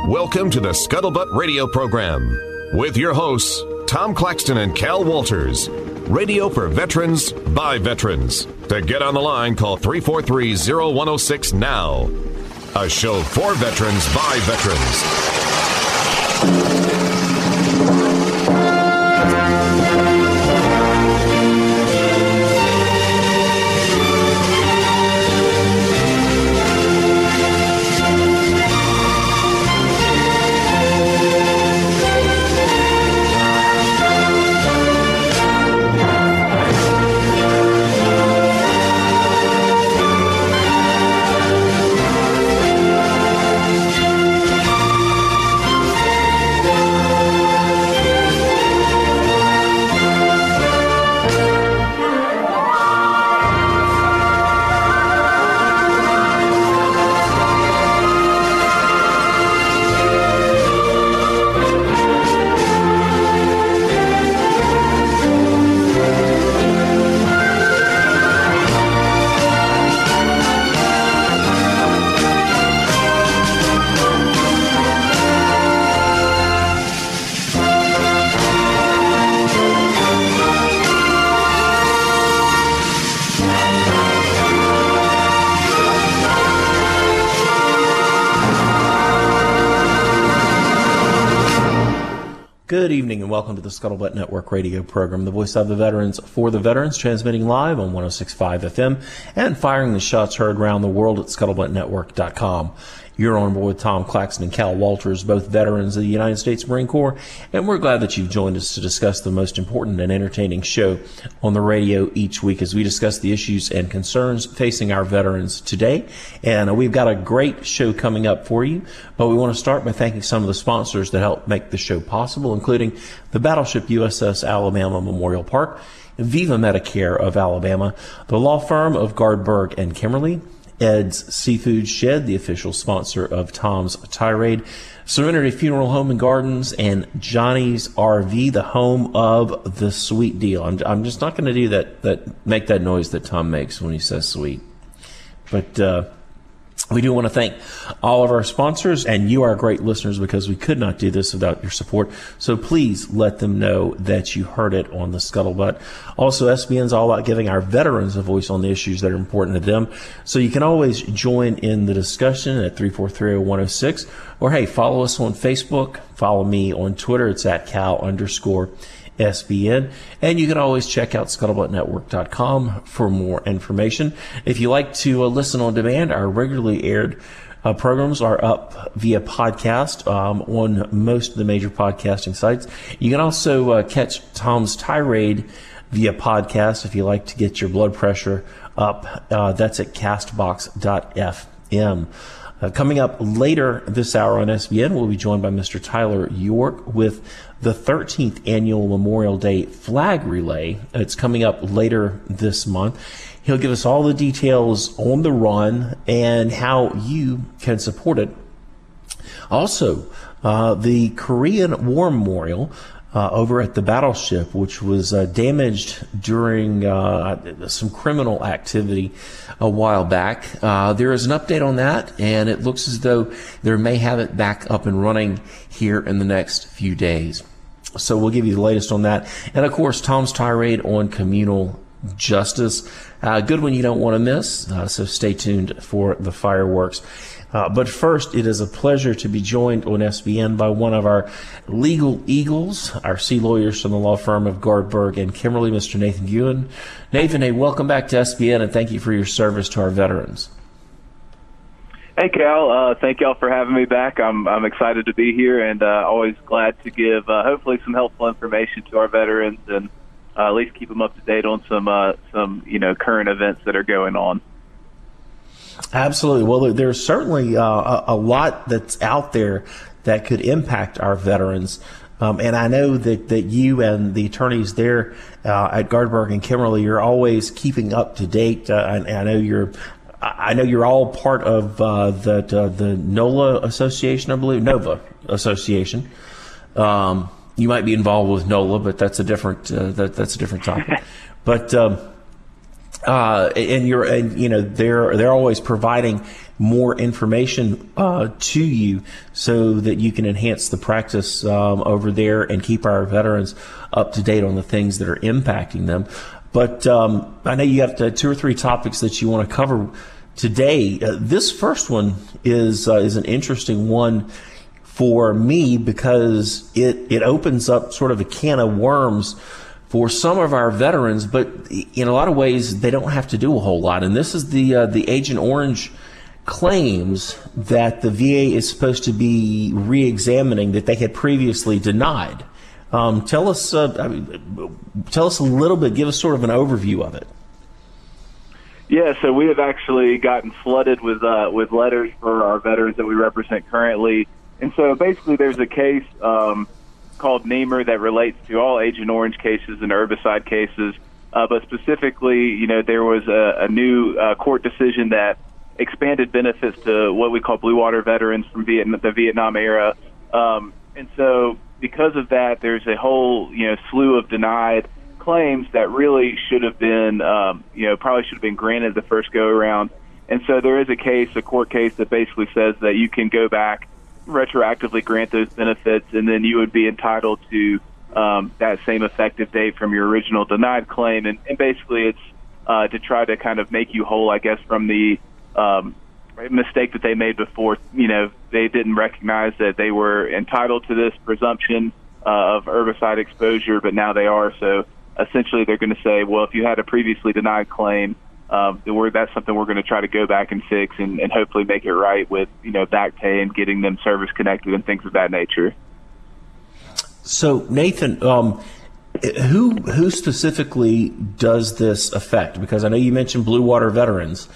Welcome to the Scuttlebutt Radio Program with your hosts, Tom Claxton and Cal Walters. Radio for veterans, by veterans. To get on the line, call 343-0106 now. A show for veterans, by veterans. Good evening and welcome to the Scuttlebutt Network radio program, the voice of the veterans for the veterans, transmitting live on 106.5 FM and firing the shots heard around the world at scuttlebuttnetwork.com. You're on board with Tom Claxton and Cal Walters, both veterans of the United States Marine Corps, and we're glad that you've joined us to discuss the most important and entertaining show on the radio each week as we discuss the issues and concerns facing our veterans today. And we've got a great show coming up for you, but we want to start by thanking some of the sponsors that help make the show possible, including the Battleship USS Alabama Memorial Park, Viva Medicare of Alabama, the law firm of Gardberg and Kimmerly, Ed's Seafood Shed, the official sponsor of Tom's Tirade, Serenity Funeral Home and Gardens, and Johnny's RV, the home of the sweet deal. I'm just not going to do that make that noise that Tom makes when he says sweet. But we do want to thank all of our sponsors, and you are great listeners because we could not do this without your support. So please let them know that you heard it on the Scuttlebutt. Also, SBN is all about giving our veterans a voice on the issues that are important to them. So you can always join in the discussion at 343-0106. Or, hey, follow us on Facebook. Follow me on Twitter. It's at Cal_SBN. And you can always check out scuttlebuttnetwork.com for more information. If you like to listen on demand, our regularly aired programs are up via podcast on most of the major podcasting sites. You can also catch Tom's Tirade via podcast if you like to get your blood pressure up. That's at castbox.fm. Coming up later this hour on SBN, we'll be joined by Mr. Tyler York with the 13th annual Memorial Day flag relay. It's coming up later this month. He'll give us all the details on the run and how you can support it. Also, the Korean War Memorial over at the Battleship, which was damaged during some criminal activity a while back. There is an update on that, and it looks as though they may have it back up and running here in the next few days. So we'll give you the latest on that. And, of course, Tom's Tirade on communal justice. Good one you don't want to miss, so stay tuned for the fireworks. But first, it is a pleasure to be joined on SBN by one of our legal eagles, our sea lawyers from the law firm of Gardberg and Kimmerly, Mr. Nathan Guin. Nathan, hey, welcome back to SBN, and thank you for your service to our veterans. Hey, Cal. Thank y'all for having me back. I'm excited to be here, and always glad to give hopefully some helpful information to our veterans and at least keep them up to date on some current events that are going on. Absolutely. Well, there's certainly a lot that's out there that could impact our veterans. And I know that you and the attorneys there at Gardberg and Kimmerly, you're always keeping up to date. And I know you're all part of the NOLA Association, I believe, NOVA Association. You might be involved with NOLA, but that's a different topic. But they're always providing more information to you so that you can enhance the practice over there and keep our veterans up to date on the things that are impacting them. But I know you have 2 or 3 topics that you want to cover today. This first one is an interesting one for me because it opens up sort of a can of worms for some of our veterans, but in a lot of ways they don't have to do a whole lot. And this is the Agent Orange claims that the VA is supposed to be re-examining that they had previously denied. Tell us a little bit. Give us sort of an overview of it. Yeah, so we have actually gotten flooded with letters for our veterans that we represent currently. And so basically there's a case called Niemer that relates to all Agent Orange cases and herbicide cases. But specifically, there was a new court decision that expanded benefits to what we call blue water veterans from the Vietnam era. And so because of that, there's a whole, slew of denied claims that really should have been, probably should have been granted the first go around. And so there is a court case that basically says that you can go back, retroactively grant those benefits, and then you would be entitled to that same effective date from your original denied claim. And basically it's to try to kind of make you whole, I guess, from the mistake that they made before. They didn't recognize that they were entitled to this presumption of herbicide exposure, but now they are. So essentially they're going to say, well, if you had a previously denied claim, that's something we're going to try to go back and fix and hopefully make it right with, back pay and getting them service connected and things of that nature. So Nathan, who specifically does this affect? Because I know you mentioned blue water veterans,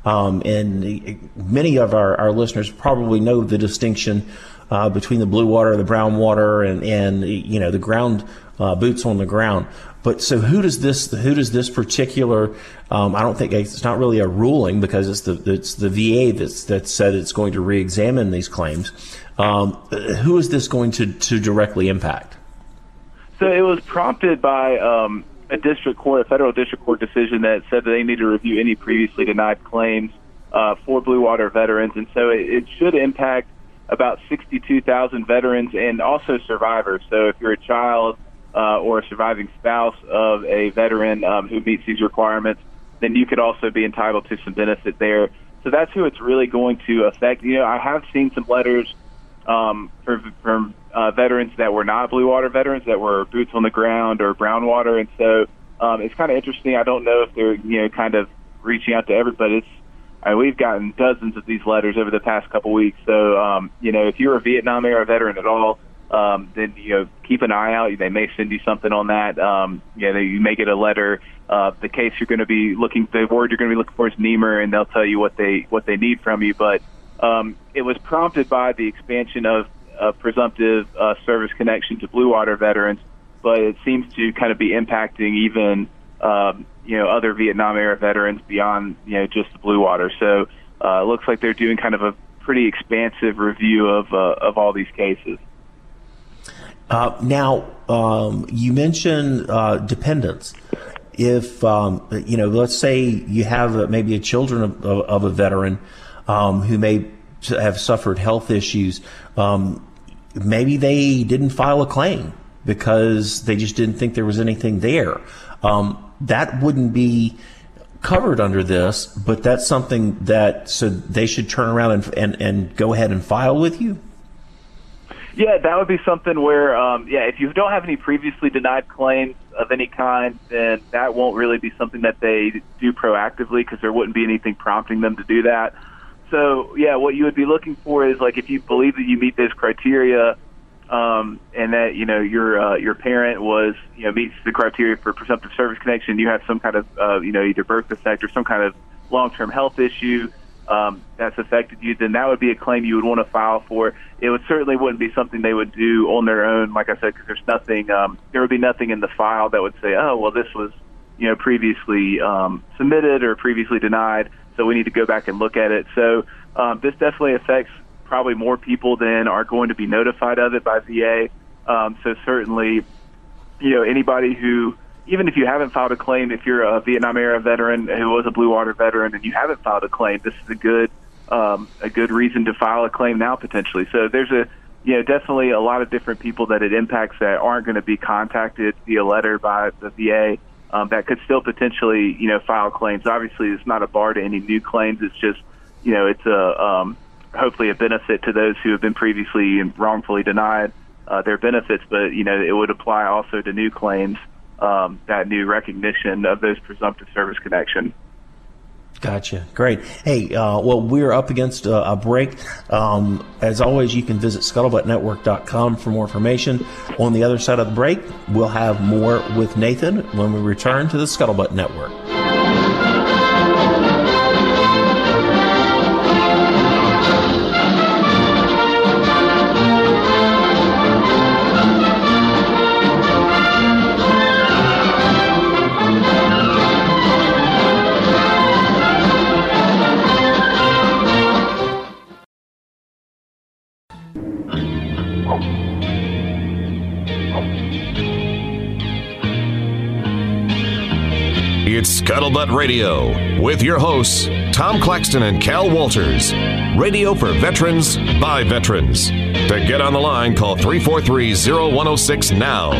and many of our listeners probably know the distinction between the blue water, the brown water, and the ground boots on the ground. But so who does this particular? I don't think it's not really a ruling because it's the VA that said it's going to re-examine these claims. Who is this going to directly impact? So it was prompted by a federal district court decision that said that they need to review any previously denied claims for blue water veterans, and so it should impact about 62,000 veterans and also survivors. So if you're a child or a surviving spouse of a veteran who meets these requirements, then you could also be entitled to some benefit there. So that's who it's really going to affect. I have seen some letters from veterans that were not blue water veterans, that were boots on the ground or brown water, and so it's kind of interesting. I don't know if they're kind of reaching out to everybody. We've gotten dozens of these letters over the past couple weeks. So if you're a Vietnam era veteran at all, then keep an eye out. They may send you something on that. You may get a letter. The case you're going to be the word you're going to be looking for is Niemer, and they'll tell you what they need from you. But it was prompted by the expansion of presumptive service connection to blue water veterans, but it seems to kind of be impacting even other Vietnam era veterans beyond just the blue water. So it looks like they're doing kind of a pretty expansive review of all these cases. Now, you mentioned dependents. If let's say you have maybe a children of a veteran who may have suffered health issues, maybe they didn't file a claim because they just didn't think there was anything there. That wouldn't be covered under this, but that's something so they should turn around and go ahead and file with you? Yeah, that would be something where, if you don't have any previously denied claims of any kind, then that won't really be something that they do proactively because there wouldn't be anything prompting them to do that. So, what you would be looking for is, like, if you believe that you meet those criteria and that, your parent meets the criteria for presumptive service connection, you have some kind of, either birth defect or some kind of long-term health issue that's affected you, then that would be a claim you would want to file for. It certainly wouldn't be something they would do on their own, like I said, because there's nothing, there would be nothing in the file that would say, oh, well, this was, previously submitted or previously denied, so we need to go back and look at it. So this definitely affects probably more people than are going to be notified of it by VA. So certainly, anybody who, even if you haven't filed a claim, if you're a Vietnam era veteran who was a blue water veteran and you haven't filed a claim, this is a good a good reason to file a claim now potentially. So there's definitely a lot of different people that it impacts that aren't going to be contacted via letter by the VA that could still potentially, file claims. Obviously, it's not a bar to any new claims. It's just, it's hopefully a benefit to those who have been previously wrongfully denied their benefits. But, it would apply also to new claims, that new recognition of those presumptive service connection. Gotcha. Great. Hey, well, we're up against a break. As always, you can visit scuttlebuttnetwork.com for more information. On the other side of the break, we'll have more with Nathan when we return to the Scuttlebutt Network. It's Scuttlebutt Radio with your hosts, Tom Claxton and Cal Walters. Radio for veterans, by veterans. To get on the line, call 343-0106 now.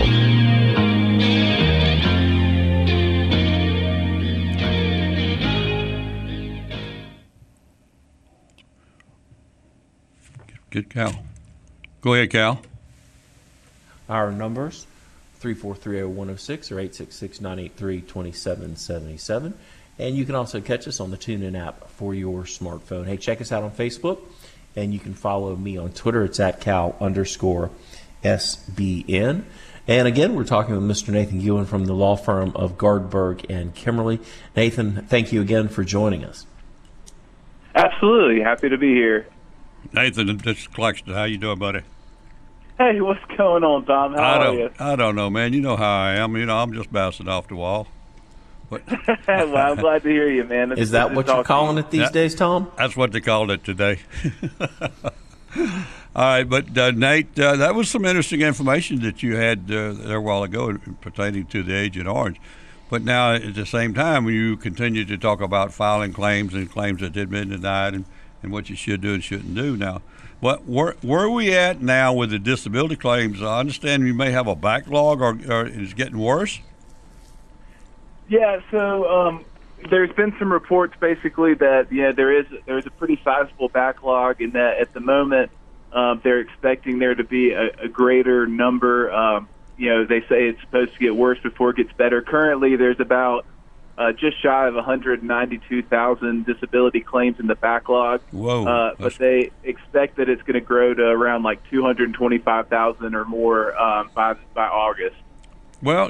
Get Cal. Go ahead, Cal. Our numbers, 343-0106 or 866-983-2777. And you can also catch us on the TuneIn app for your smartphone. Hey, check us out on Facebook, and you can follow me on Twitter. It's at Cal_SBN. And again, we're talking with Mr. Nathan Ewan from the law firm of Gardberg and Kimmerly. Nathan, thank you again for joining us. Absolutely. Happy to be here. Nathan, this is Claxton. How you doing, buddy? Hey, what's going on, Tom? How are you? I don't know, man. You know how I am. I'm just bouncing off the wall. But well, I'm glad to hear you, man. Is that what you're calling it these days, Tom? That's what they called it today. All right, but Nate, that was some interesting information that you had there a while ago pertaining to the Agent Orange. But now, at the same time, you continue to talk about filing claims and claims that had been denied and what you should do and shouldn't do now. Where are we at now with the disability claims? I understand you may have a backlog, or it's getting worse? Yeah, so there's been some reports basically that there's a pretty sizable backlog, and that at the moment they're expecting there to be a greater number. They say it's supposed to get worse before it gets better. Currently, there's about just shy of 192,000 disability claims in the backlog. Whoa! But they expect that it's going to grow to around like 225,000 or more by August. Well,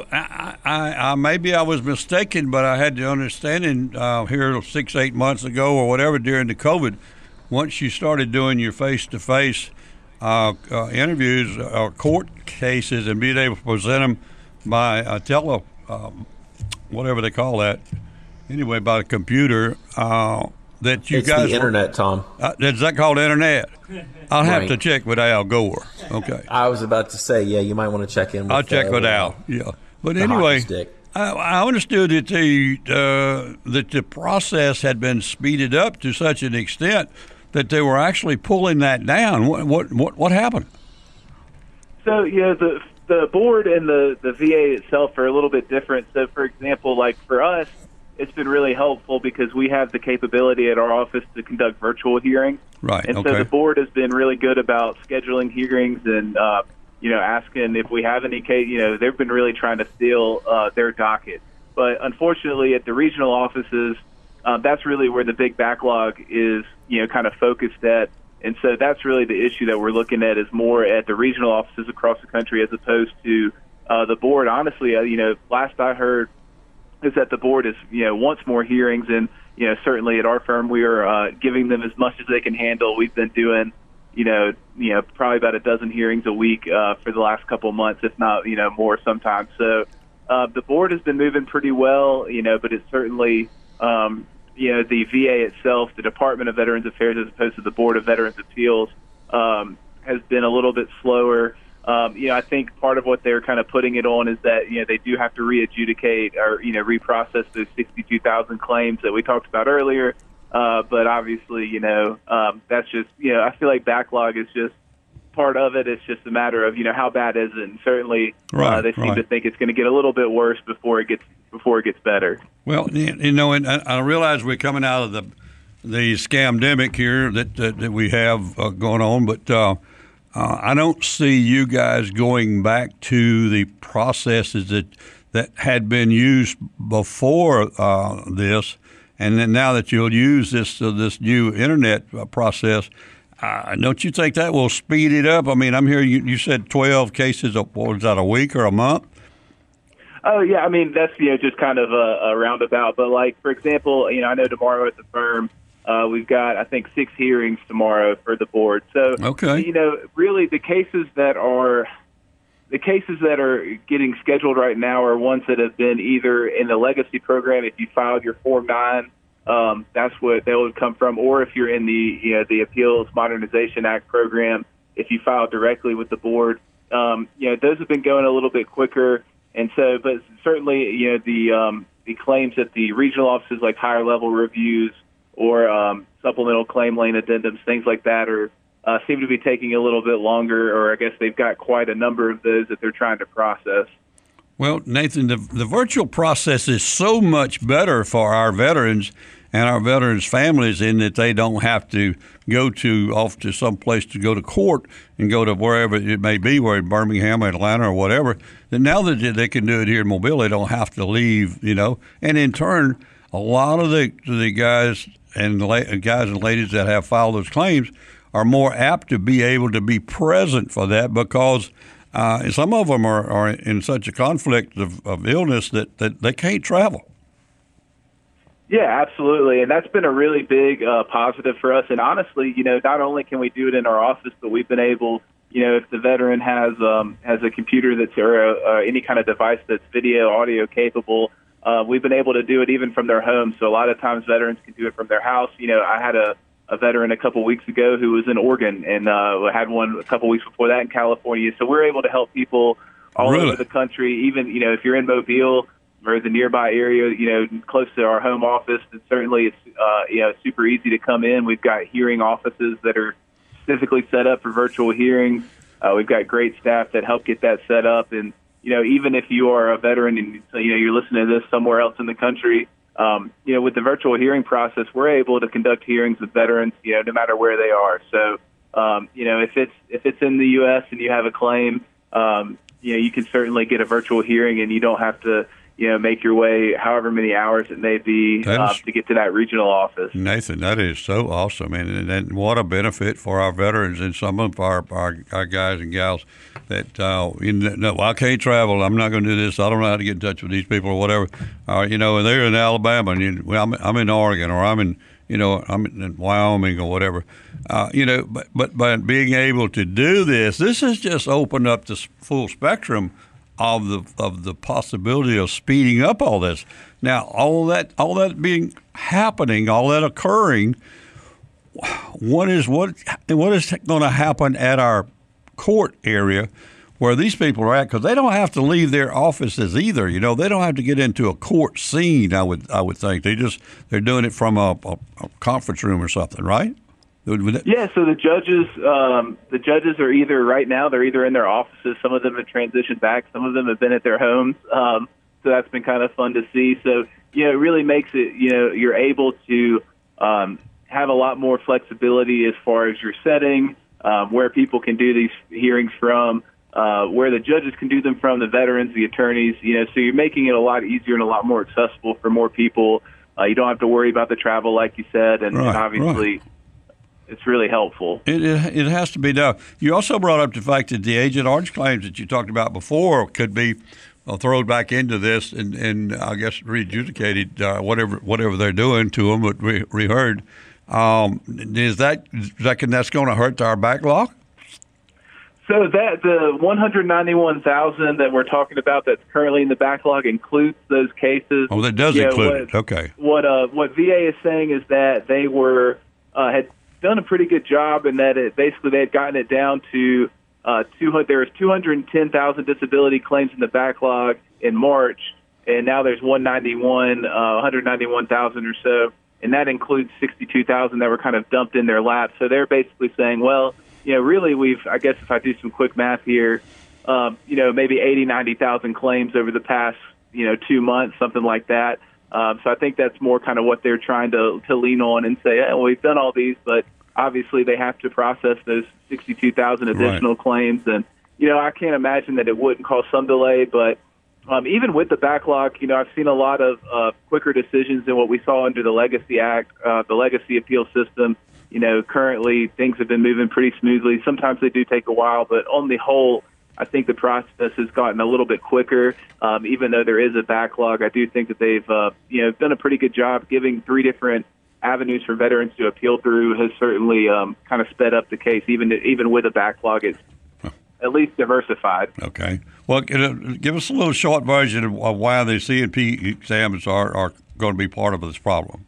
I maybe I was mistaken, but I had the understanding here 6-8 months ago or whatever during the COVID, once you started doing your face-to-face interviews or court cases and being able to present them by whatever they call that, anyway, by the computer, that you it's guys... the internet, Tom. Is that called internet? I'll have Right. to check with Al Gore. Okay. I was about to say, yeah, you might want to check in with I'll check with Al, yeah. But anyway, I understood that the process had been speeded up to such an extent that they were actually pulling that down. What happened? So, the board and the VA itself are a little bit different. So, for example, like for us, it's been really helpful because we have the capability at our office to conduct virtual hearings. Right. And okay. so the board has been really good about scheduling hearings and, asking if we have any case. They've been really trying to steal their docket. But unfortunately, at the regional offices, that's really where the big backlog is, kind of focused at. And so that's really the issue that we're looking at, is more at the regional offices across the country as opposed to the board. Honestly, last I heard is that the board is, wants more hearings, and, certainly at our firm we are giving them as much as they can handle. We've been doing, probably about a dozen hearings a week for the last couple of months, if not, more sometimes. So the board has been moving pretty well, but it's certainly, the VA itself, the Department of Veterans Affairs, as opposed to the Board of Veterans Appeals, has been a little bit slower. I think part of what they're kind of putting it on is that, they do have to re-adjudicate or, reprocess those 62,000 claims that we talked about earlier. But obviously, that's just, I feel like backlog is just part of it. It's just a matter of, how bad is it? And certainly they seem to think it's going to get a little bit worse before it gets better. Well, and I realize we're coming out of the scamdemic here that we have going on, but I don't see you guys going back to the processes that had been used before this, and then now that you'll use this new internet process. Don't you think that will speed it up? I mean, I'm hearing you said 12 cases. What was that, a week or a month? Oh, yeah. I mean, that's, just kind of a roundabout. But, like, for example, I know tomorrow at the firm, we've got, I think, 6 hearings tomorrow for the board. So, okay. Really the cases that are getting scheduled right now are ones that have been either in the legacy program. If you filed your Form 9, that's what they would come from. Or if you're in the Appeals Modernization Act program, if you file directly with the board, those have been going a little bit quicker. And so, but certainly, the claims at the regional offices, like higher level reviews or supplemental claim lane addendums, things like that, seem to be taking a little bit longer. Or I guess they've got quite a number of those that they're trying to process. Well, Nathan, the virtual process is so much better for our veterans and our veterans' families in that they don't have to go off to some place to go to court and go to wherever it may be, where in Birmingham, Atlanta, or whatever. And now that they can do it here in Mobile, they don't have to leave, And in turn, a lot of the guys and ladies that have filed those claims are more apt to be able to be present for that because some of them are in such a conflict of illness that they can't travel. Yeah, absolutely. And that's been a really big positive for us. And honestly, not only can we do it in our office, but we've been able, if the veteran has a computer that's or any kind of device that's video, audio capable, we've been able to do it even from their home. So a lot of times veterans can do it from their house. I had a veteran a couple weeks ago who was in Oregon and had one a couple weeks before that in California. So we're able to help people all over the country, even, if you're in Mobile or the nearby area, close to our home office, and certainly it's super easy to come in. We've got hearing offices that are specifically set up for virtual hearings. We've got great staff that help get that set up. And, even if you are a veteran and, you're listening to this somewhere else in the country, with the virtual hearing process, we're able to conduct hearings with veterans, no matter where they are. So, if it's in the U.S. and you have a claim, you can certainly get a virtual hearing and you don't have to, make your way however many hours it may be to get to that regional office. Nathan, that is so awesome. And what a benefit for our veterans and some of our guys and gals that, no, I can't travel. I'm not going to do this. I don't know how to get in touch with these people or whatever. And they're in Alabama and I'm in Oregon or I'm in Wyoming or whatever. But by being able to do this has just opened up the full spectrum of the possibility of speeding up all this. Now, all that happening, all that occurring, what is going to happen at our court area where these people are at? Because they don't have to leave their offices either. They don't have to get into a court scene. I would think they're doing it from a conference room or something, right? Yeah, so the judges are either right now they're either in their offices. Some of them have transitioned back. Some of them have been at their homes. So that's been kind of fun to see. So it really makes it you're able to have a lot more flexibility as far as your setting, where people can do these hearings from, where the judges can do them from, the veterans, the attorneys. So you're making it a lot easier and a lot more accessible for more people. You don't have to worry about the travel, like you said, and obviously. Right. It's really helpful. It has to be done. You also brought up the fact that the Agent Orange claims that you talked about before could be thrown back into this and I guess re-adjudicated, whatever they're doing to them, but reheard. Is that that's going to hurt our backlog? So that the 191,000 that we're talking about that's currently in the backlog includes those cases. Oh, that does include it. Okay. What VA is saying is that they had done a pretty good job in that they had gotten it down to there was 210,000 disability claims in the backlog in March, and now there's 191,000 or so. and that includes 62,000 that were kind of dumped in their lap. So they're basically saying, well, really I guess if I do some quick math here, maybe 80, 90,000 claims over the past, 2 months, something like that. So I think that's more kind of what they're trying to lean on and say, well, we've done all these, but obviously they have to process those 62,000 additional claims. And, I can't imagine that it wouldn't cause some delay, but even with the backlog, I've seen a lot of quicker decisions than what we saw under the Legacy Act, the Legacy Appeal System. Currently things have been moving pretty smoothly. Sometimes they do take a while, but on the whole, I think the process has gotten a little bit quicker. Even though there is a backlog, I do think that they've done a pretty good job. Giving 3 different avenues for veterans to appeal through has certainly kind of sped up the case. Even with a backlog, it's at least diversified. Okay. Well, give us a little short version of why the C&P exams are going to be part of this problem.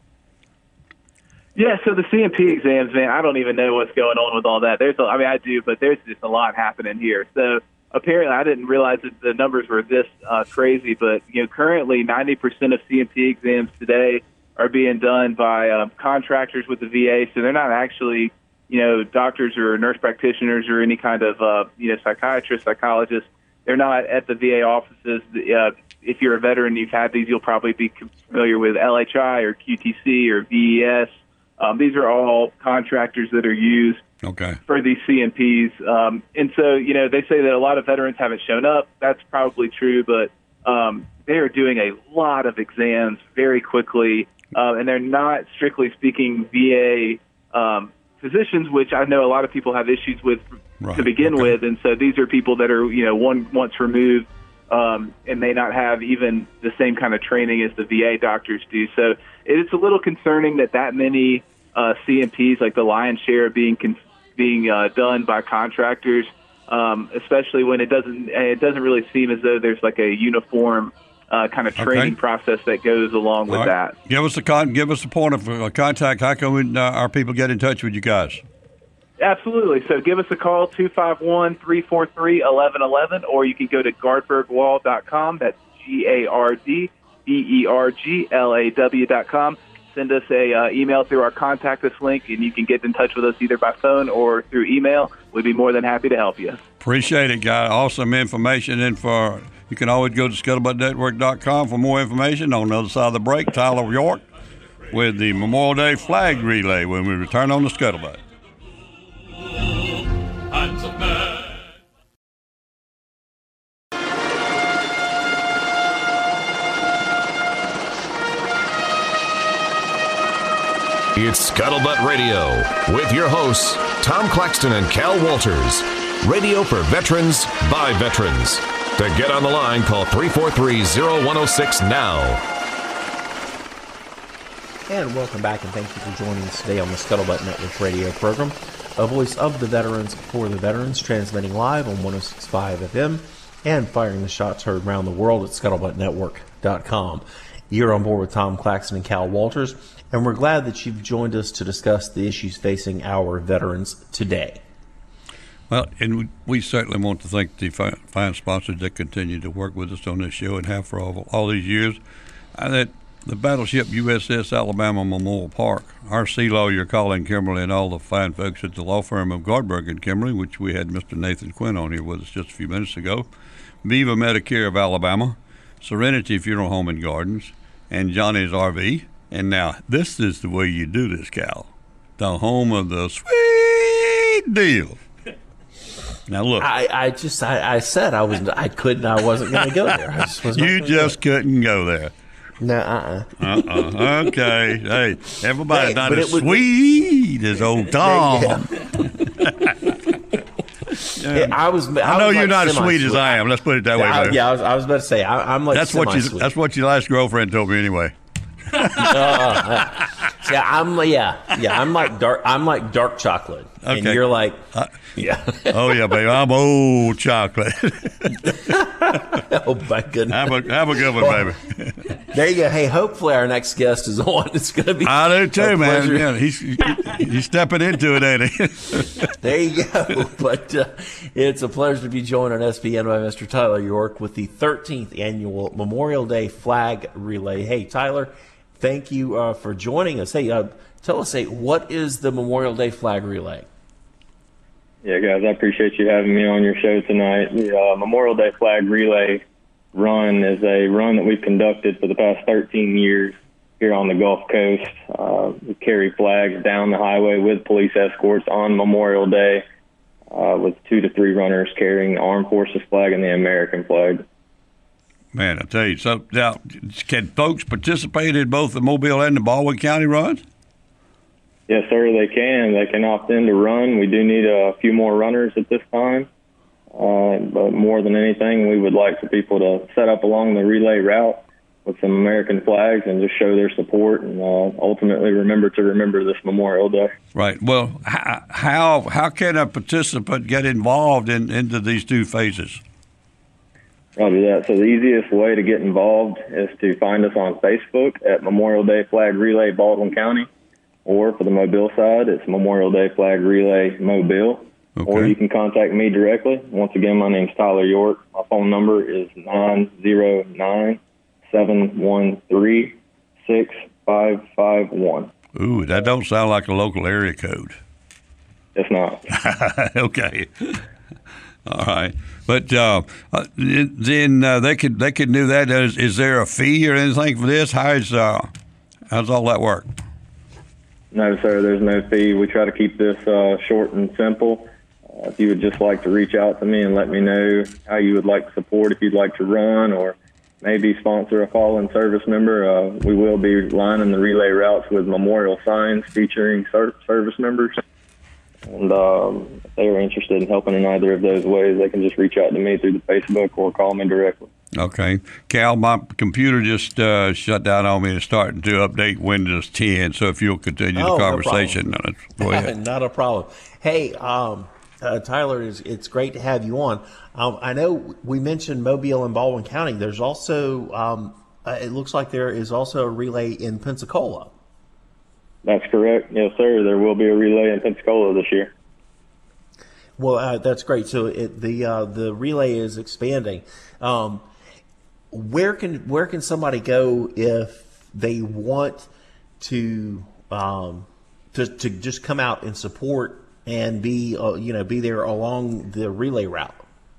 Yeah, so the C&P exams, man, I don't even know what's going on with all that. I do, but there's just a lot happening here. So apparently, I didn't realize that the numbers were this crazy, but currently 90% of C&P exams today are being done by contractors with the VA. So they're not actually, doctors or nurse practitioners or any kind of psychiatrists, psychologists. They're not at the VA offices. If you're a veteran, you've had these, you'll probably be familiar with LHI or QTC or VES. These are all contractors that are used for these C&Ps. And so, they say that a lot of veterans haven't shown up. That's probably true, but they are doing a lot of exams very quickly, and they're not, strictly speaking, VA physicians, which I know a lot of people have issues with to begin with. And so these are people that are, once removed and may not have even the same kind of training as the VA doctors do. So it's a little concerning that many C&Ps, like the lion's share, being done by contractors, especially when it doesn't really seem as though there's like a uniform kind of training process that goes along with that. Give us a point of contact. How can our people get in touch with you guys? Absolutely. So give us a call, 251-343-1111, or you can go to gardberglaw.com. That's GARDBERGLAW.com. Send us a email through our contact us link, and you can get in touch with us either by phone or through email. We'd be more than happy to help you. Appreciate it, guy. Awesome information. And you can always go to scuttlebuttnetwork.com for more information. On the other side of the break, Tyler York with the Memorial Day flag relay when we return on the Scuttlebutt. It's Scuttlebutt Radio with your hosts, Tom Claxton and Cal Walters. Radio for veterans, by veterans. To get on the line, call 343-0106 now. And welcome back, and thank you for joining us today on the Scuttlebutt Network radio program, a voice of the veterans for the veterans, transmitting live on 106.5 FM and firing the shots heard around the world at scuttlebuttnetwork.com. You're on board with Tom Claxton and Cal Walters, and we're glad that you've joined us to discuss the issues facing our veterans today. Well, and we certainly want to thank the fine sponsors that continue to work with us on this show and have for all these years. That the battleship USS Alabama Memorial Park, our sea lawyer Colin Kimberly, and all the fine folks at the law firm of Gardberg and Kimberly, which we had Mr. Nathan Quinn on here with us just a few minutes ago, Viva Medicare of Alabama, Serenity Funeral Home and Gardens, and Johnny's RV. And now, this is the way you do this, Cal. The home of the sweet deal. Now look, I said I wasn't going to go there. You just couldn't go there. No, Okay. Hey, everybody's not as sweet as old Tom. Yeah, I know you're not as sweet as I am. Let's put it that way. I was about to say I'm like that's what your last girlfriend told me anyway. I'm like dark chocolate, okay. And you're like, yeah. Oh yeah, baby, I'm old chocolate. Oh my goodness, have a good one, baby. There you go. Hey, hopefully our next guest is on. It's going to be. I do too, man. Yeah, he's stepping into it, ain't he? There you go. But it's a pleasure to be joined on SBN by Mr. Tyler York with the 13th annual Memorial Day flag relay. Hey, Tyler, thank you for joining us. Hey, tell us, what is the Memorial Day Flag Relay? Yeah, guys, I appreciate you having me on your show tonight. The Memorial Day Flag Relay run is a run that we've conducted for the past 13 years here on the Gulf Coast. We carry flags down the highway with police escorts on Memorial Day, with 2 to 3 runners carrying the Armed Forces flag and the American flag. Man, I tell you, so now, can folks participate in both the Mobile and the Baldwin County runs? Yes, sir, they can. They can opt in to run. We do need a few more runners at this time. But more than anything, we would like for people to set up along the relay route with some American flags and just show their support and ultimately remember this Memorial Day. Right. Well, how can a participant get involved into these 2 phases? Roger that. So the easiest way to get involved is to find us on Facebook at Memorial Day Flag Relay Baldwin County, or for the Mobile side, it's Memorial Day Flag Relay Mobile. Okay. Or you can contact me directly. Once again, my name's Tyler York. My phone number is 909-713-6551. Ooh, that don't sound like a local area code. It's not. Okay. All right. But then they could do that. Is there a fee or anything for this? How's all that work? No, sir, there's no fee. We try to keep this short and simple. If you would just like to reach out to me and let me know how you would like to support, if you'd like to run or maybe sponsor a fallen service member, we will be lining the relay routes with memorial signs featuring service members. And if they are interested in helping in either of those ways, they can just reach out to me through the Facebook or call me directly. Okay. Cal, my computer just shut down on me and starting to update Windows 10, so if you'll continue the conversation. No go ahead. Not a problem. Hey, Tyler, it's great to have you on. I know we mentioned Mobile and Baldwin County. There's also, it looks like there is also a relay in Pensacola. That's correct. Yes, sir. There will be a relay in Pensacola this year. Well, that's great. So the relay is expanding. Where can somebody go if they want to just come out and support and be there along the relay route?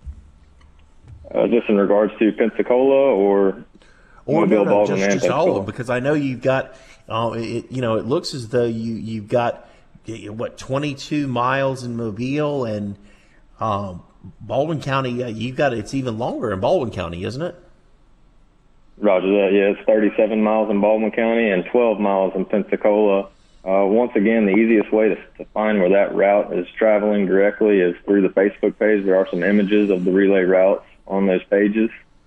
Just in regards to Pensacola or Mobile, Baldwin, and just all of them, because I know you've got. It looks as though you've got 22 miles in Mobile, and Baldwin County. You've got it's even longer in Baldwin County, isn't it? Roger that. Yeah, it's 37 miles in Baldwin County and 12 miles in Pensacola. Once again, the easiest way to find where that route is traveling directly is through the Facebook page. There are some images of the relay routes on those pages,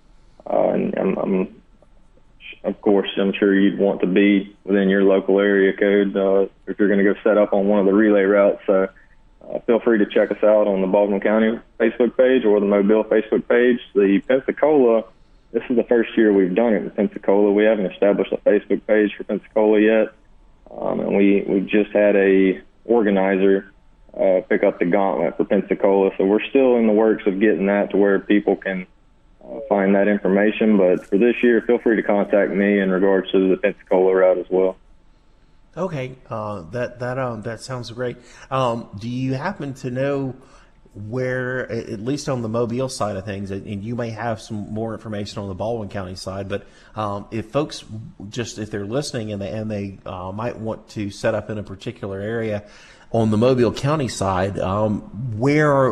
and of course, I'm sure you'd want to be within your local area code if you're going to go set up on one of the relay routes. So feel free to check us out on the Baldwin County Facebook page or the Mobile Facebook page. The Pensacola, this is the first year we've done it in Pensacola. We haven't established a Facebook page for Pensacola yet. And we just had a organizer pick up the gauntlet for Pensacola. So we're still in the works of getting that to where people can find that information, but for this year, feel free to contact me in regards to the Pensacola route as well. Okay, that sounds great. Do you happen to know where, at least on the Mobile side of things, and you may have some more information on the Baldwin County side, but if folks if they're listening and they might want to set up in a particular area on the Mobile County side, where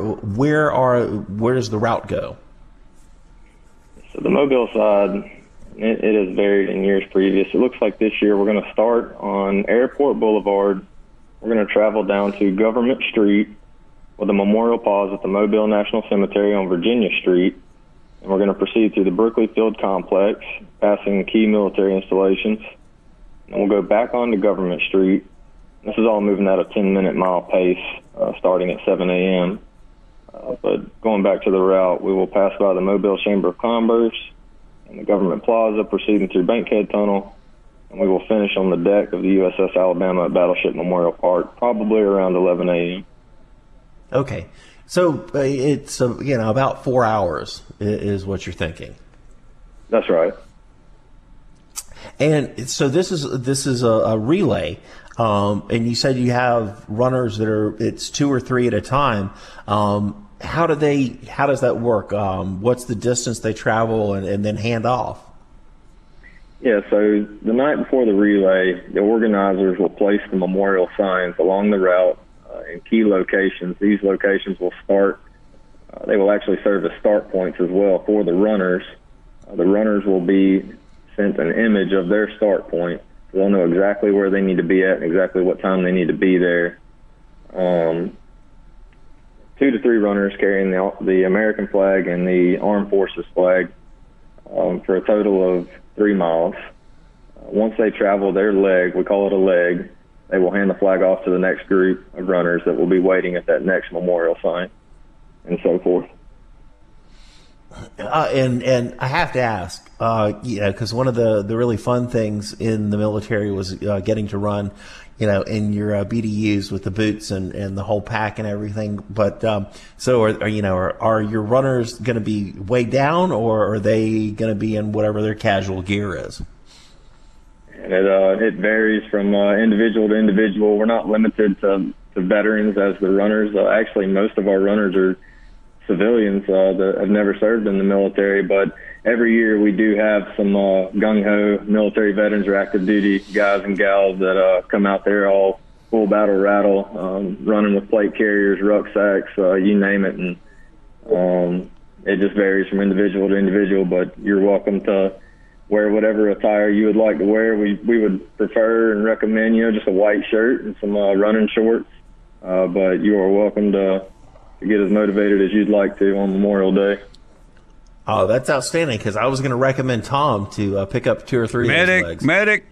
does the route go? So the Mobile side, it has varied in years previous. It looks like this year we're going to start on Airport Boulevard. We're going to travel down to Government Street with a memorial pause at the Mobile National Cemetery on Virginia Street. And we're going to proceed through the Brookley Field Complex, passing key military installations. And we'll go back onto Government Street. This is all moving at a 10-minute mile pace, starting at 7 a.m. But going back to the route, we will pass by the Mobile Chamber of Commerce and the Government Plaza, proceeding through Bankhead Tunnel, and we will finish on the deck of the USS Alabama at Battleship Memorial Park, probably around 11 a.m. Okay, so it's about 4 hours is what you're thinking. That's right. And so this is a relay, and you said you have runners that it's 2 or 3 at a time. How does that work? What's the distance they travel and then hand off? Yeah, so the night before the relay, the organizers will place the memorial signs along the route in key locations. These locations will they will actually serve as start points as well for the runners. The runners will be sent an image of their start point. So they'll know exactly where they need to be at and exactly what time they need to be there. 2 to 3 runners carrying the American flag and the Armed Forces flag for a total of 3 miles. Once they travel their leg, we call it a leg, they will hand the flag off to the next group of runners that will be waiting at that next memorial sign, and so forth. And I have to ask, because one of the really fun things in the military was getting to run, in your BDUs with the boots and the whole pack and everything. But so are your runners going to be way down, or are they going to be in whatever their casual gear is? And it varies from individual to individual. We're not limited to veterans as the runners. Actually, most of our runners are civilians that have never served in the military, but every year we do have some gung-ho military veterans or active duty guys and gals that come out there all full battle rattle, running with plate carriers, rucksacks, you name it. And it just varies from individual to individual, but you're welcome to wear whatever attire you would like to wear. We would prefer and recommend, just a white shirt and some running shorts, but you are welcome to get as motivated as you'd like to on Memorial Day. Oh, that's outstanding, because I was going to recommend Tom to pick up 2 or 3 legs. Medic.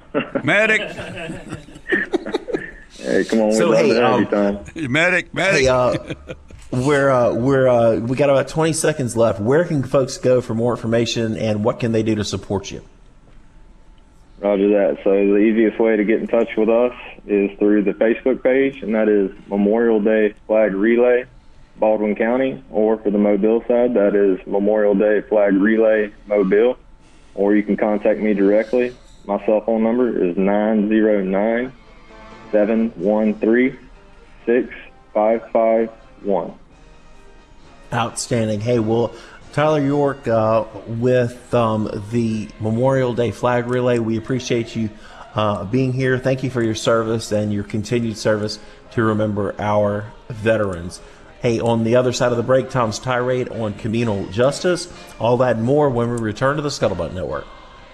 Hey, come on, Tom. Medic. Hey, we got about 20 seconds left. Where can folks go for more information, and what can they do to support you? Roger that. So the easiest way to get in touch with us is through the Facebook page, and that is Memorial Day Flag Relay, Baldwin County, or for the Mobile side, that is Memorial Day Flag Relay, Mobile, or you can contact me directly. My cell phone number is 909-713-6551. Outstanding. Hey, well, Tyler York with the Memorial Day Flag Relay, we appreciate you being here. Thank you for your service and your continued service to remember our veterans. Hey, on the other side of the break, Tom's tirade on communal justice. All that and more when we return to the Scuttlebutt Network.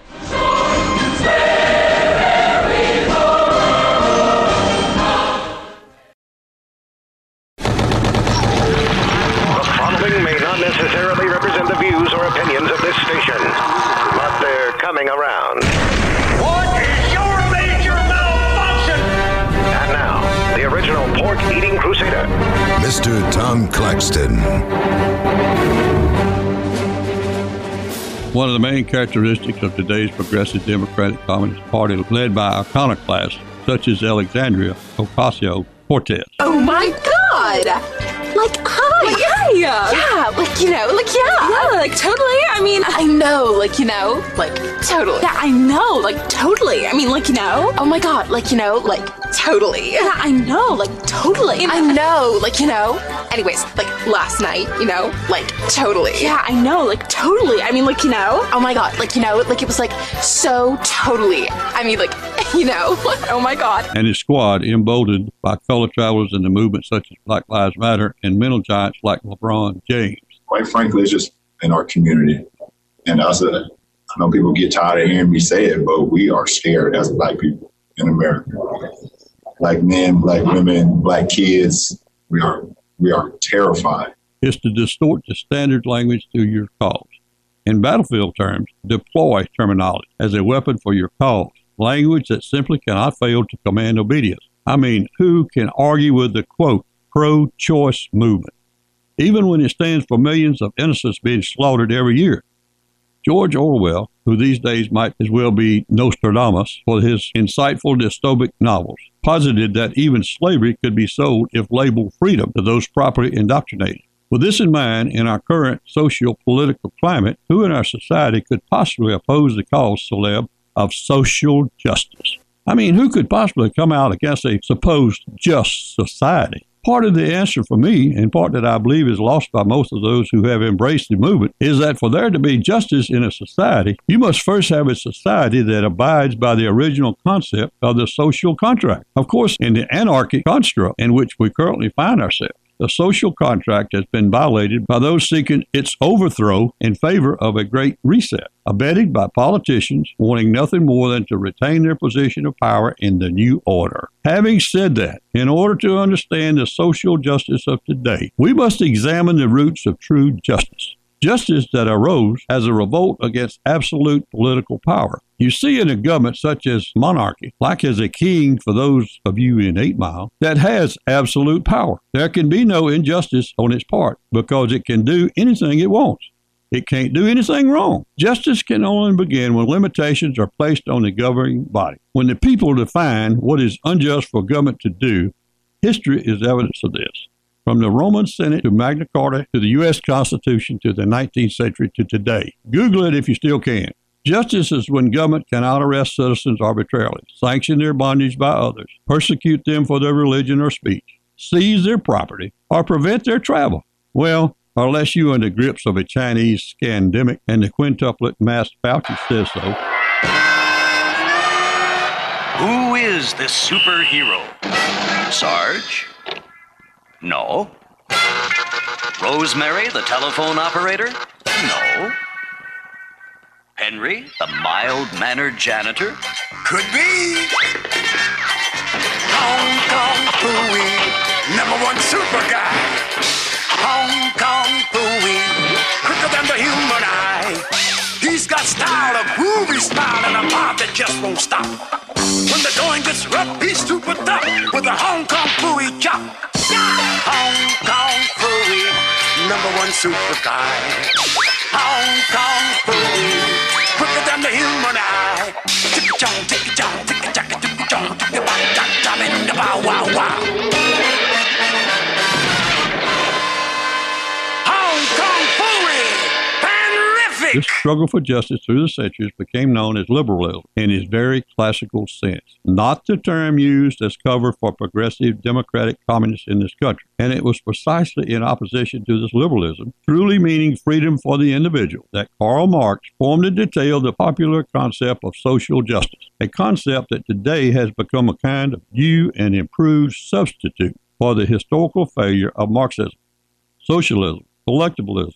The following may not necessarily represent the views or opinions of this station, but they're coming around. What is your major malfunction? And now, the original pork-eating crusader, Mr. Tom Claxton. One of the main characteristics of today's progressive Democratic Communist Party, led by iconoclasts such as Alexandria Ocasio-Cortez. Oh my God! Like, hi! Like, hi! Yeah, totally. I mean, I know, totally. Yeah, I know, totally. I mean, oh my God, totally. Yeah, I know, totally. I know, anyways, last night, totally. Yeah, I know, totally. I mean, oh my God, it was so totally. I mean, oh my God. And his squad, emboldened by fellow travelers in the movement such as Black Lives Matter and mental giants like LeBron James. Quite frankly, it's just in our community. And I know people get tired of hearing me say it, but we are scared as Black people in America. Black men, Black women, Black kids, we are terrified. It's to distort the standard language to your cause. In battlefield terms, deploy terminology as a weapon for your cause. Language that simply cannot fail to command obedience. I mean, who can argue with the, quote, pro-choice movement, even when it stands for millions of innocents being slaughtered every year? George Orwell, who these days might as well be Nostradamus for his insightful dystopic novels, posited that even slavery could be sold if labeled freedom to those properly indoctrinated. With this in mind, in our current socio-political climate, who in our society could possibly oppose the cause célèbre of social justice. I mean, who could possibly come out against a supposed just society? Part of the answer for me, and part that I believe is lost by most of those who have embraced the movement, is that for there to be justice in a society, you must first have a society that abides by the original concept of the social contract. Of course, in the anarchic construct in which we currently find ourselves, the social contract has been violated by those seeking its overthrow in favor of a great reset, abetted by politicians wanting nothing more than to retain their position of power in the new order. Having said that, in order to understand the social justice of today, we must examine the roots of true justice. Justice that arose as a revolt against absolute political power. You see in a government such as monarchy, like as a king for those of you in 8 Mile, that has absolute power. There can be no injustice on its part because it can do anything it wants. It can't do anything wrong. Justice can only begin when limitations are placed on the governing body. When the people define what is unjust for government to do, history is evidence of this. From the Roman Senate to Magna Carta to the U.S. Constitution to the 19th century to today. Google it if you still can. Justice is when government cannot arrest citizens arbitrarily, sanction their bondage by others, persecute them for their religion or speech, seize their property, or prevent their travel. Well, unless you are in the grips of a Chinese scandemic and the quintuplet masked Fauci says so. Who is this superhero? Sarge? No. Rosemary, the telephone operator? No. Henry, the mild-mannered janitor? Could be. Hong Kong Phooey, #1 super guy. Hong Kong Phooey, quicker than the human eye. He's got style, a groovy smile, and a mob that just won't stop. When the going gets rough, he's super tough with a Hong Kong Phooey chop. Hong Kong Phooey, #1 super guy. Hong Kong Phooey, quicker than the human eye. Tick-a-chong, tick-a-chong, tick-a-chaka, tick-a-chong, tick-a-bop-chop-chop, and the bow-wow-wow. Hong Kong Phooey, terrific! This struggle for justice through the centuries became known as liberalism in its very classical sense, not the term used as cover for progressive democratic communists in this country. And it was precisely in opposition to this liberalism, truly meaning freedom for the individual, that Karl Marx formed and detailed the popular concept of social justice, a concept that today has become a kind of new and improved substitute for the historical failure of Marxism, socialism, collectivism,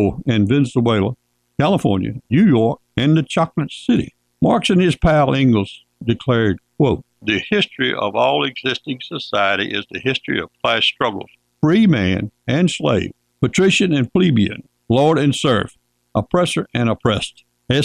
in Venezuela, California, New York, and the Chocolate City. Marx and his pal Engels declared, quote, "The history of all existing society is the history of class struggles, free man and slave, patrician and plebeian, lord and serf, oppressor and oppressed,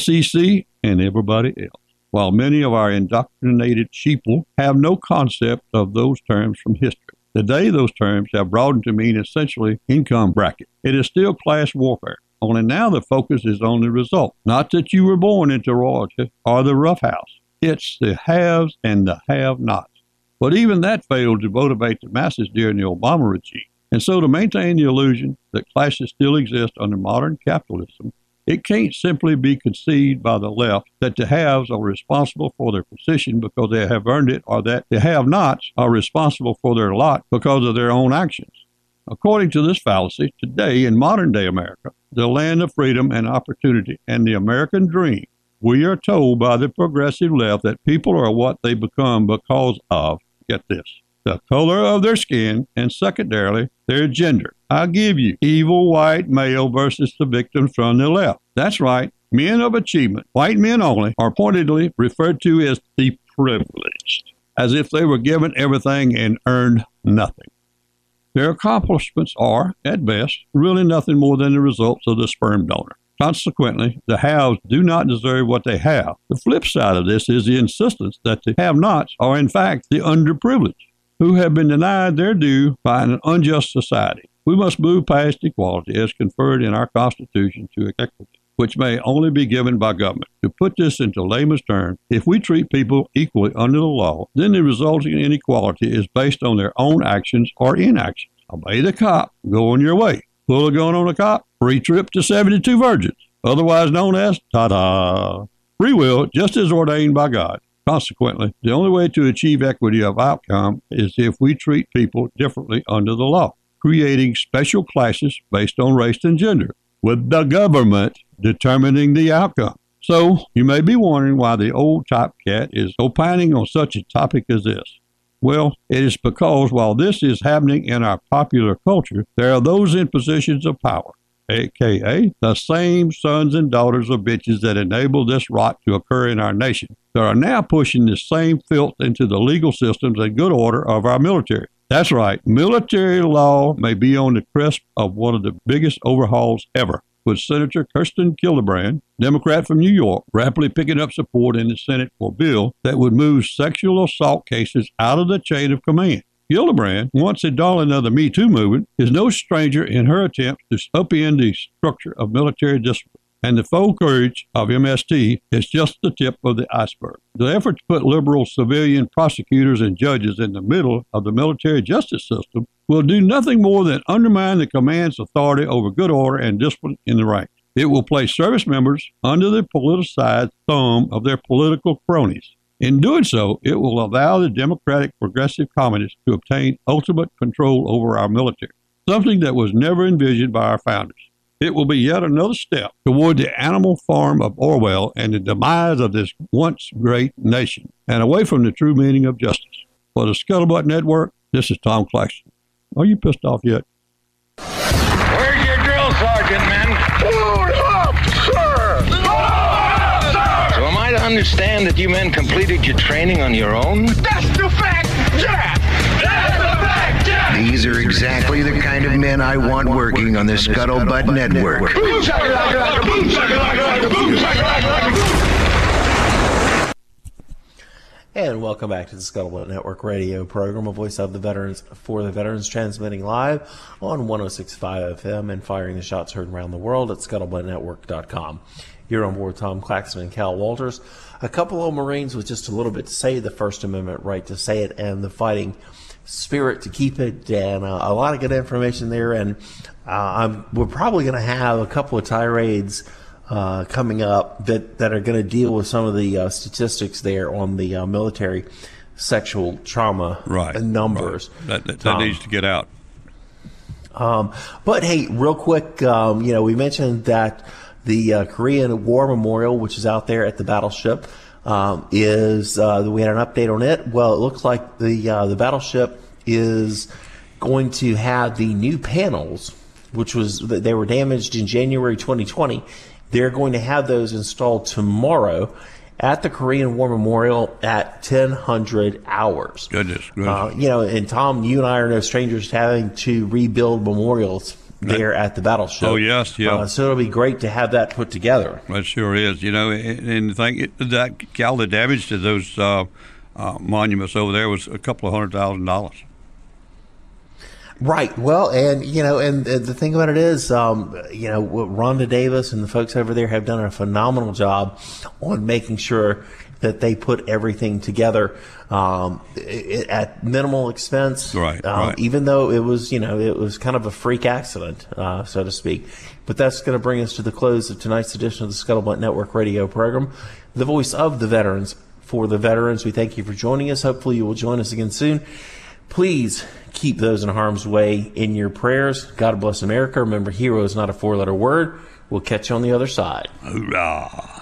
SEC and everybody else." While many of our indoctrinated sheeple have no concept of those terms from history. Today, those terms have broadened to mean essentially income bracket. It is still class warfare. Only now the focus is on the result. Not that you were born into royalty or the roughhouse. It's the haves and the have-nots. But even that failed to motivate the masses during the Obama regime. And so to maintain the illusion that classes still exist under modern capitalism, it can't simply be conceded by the left that the haves are responsible for their position because they have earned it, or that the have-nots are responsible for their lot because of their own actions. According to this fallacy, today in modern-day America, the land of freedom and opportunity and the American dream, we are told by the progressive left that people are what they become because of, get this, the color of their skin and secondarily, their gender. I'll give you evil white male versus the victims from the left. That's right. Men of achievement, white men only, are pointedly referred to as the privileged, as if they were given everything and earned nothing. Their accomplishments are, at best, really nothing more than the results of the sperm donor. Consequently, the haves do not deserve what they have. The flip side of this is the insistence that the have-nots are in fact the underprivileged, who have been denied their due by an unjust society. We must move past equality as conferred in our Constitution to equity, which may only be given by government. To put this into layman's terms, if we treat people equally under the law, then the resulting inequality is based on their own actions or inactions. Obey the cop, go on your way. Pull a gun on a cop, free trip to 72 virgins, otherwise known as ta-da. free will, just as ordained by God. Consequently, the only way to achieve equity of outcome is if we treat people differently under the law, creating special classes based on race and gender, with the government determining the outcome. So, you may be wondering why the old top cat is opining on such a topic as this. Well, it is because while this is happening in our popular culture, there are those in positions of power, a.k.a. the same sons and daughters of bitches that enable this rot to occur in our nation, that are now pushing the same filth into the legal systems and good order of our military. That's right, military law may be on the cusp of one of the biggest overhauls ever, with Senator Kirsten Gillibrand, Democrat from New York, rapidly picking up support in the Senate for a bill that would move sexual assault cases out of the chain of command. Gillibrand, once a darling of the Me Too movement, is no stranger in her attempts to upend the structure of military discipline. And the faux courage of MST is just the tip of the iceberg. The effort to put liberal civilian prosecutors and judges in the middle of the military justice system will do nothing more than undermine the command's authority over good order and discipline in the ranks. It will place service members under the politicized thumb of their political cronies. In doing so, it will allow the Democratic Progressive Communists to obtain ultimate control over our military, something that was never envisioned by our founders. It will be yet another step toward the animal farm of Orwell and the demise of this once great nation, and away from the true meaning of justice. For the Scuttlebutt Network, this is Tom Claxton. Are you pissed off yet? Where's your drill sergeant, men? Load up, sir! Load up, sir! So am I to understand that you men completed your training on your own? That's the fact, Jack! That's the fact, Jack! These are exactly the kind of men I want working on the Scuttlebutt Network. Boom, shakalaka, boom, shakalaka, boom, shakalaka. And welcome back to the Scuttlebutt Network radio program, a voice of the veterans for the veterans, transmitting live on 106.5 FM and firing the shots heard around the world at scuttlebuttnetwork.com. You're on board Tom Claxton and Cal Walters. A couple of Marines with just a little bit to say, the First Amendment right to say it and the fighting spirit to keep it, and a lot of good information there. And we're probably going to have a couple of tirades coming up that are going to deal with some of the statistics there on the military sexual trauma numbers. Right. That needs to get out. But hey, real quick, we mentioned that the Korean War Memorial, which is out there at the battleship, we had an update on it. Well, it looks like the battleship is going to have the new panels, they were damaged in January 2020. They're going to have those installed tomorrow at the Korean War Memorial at 1000 hours. Goodness. And Tom, you and I are no strangers to having to rebuild memorials there at the battleship. Oh, yes, yeah. So it'll be great to have that put together. It sure is. And the damage to those monuments over there was a couple of $100,000. Right. Well, and the thing about it is, Rhonda Davis and the folks over there have done a phenomenal job on making sure that they put everything together at minimal expense. Right. Even though it was kind of a freak accident, so to speak. But that's going to bring us to the close of tonight's edition of the Scuttlebutt Network radio program, the voice of the veterans for the veterans. We thank you for joining us. Hopefully you will join us again soon. Please keep those in harm's way in your prayers. God bless America. Remember, hero is not a four-letter word. We'll catch you on the other side. Hoorah.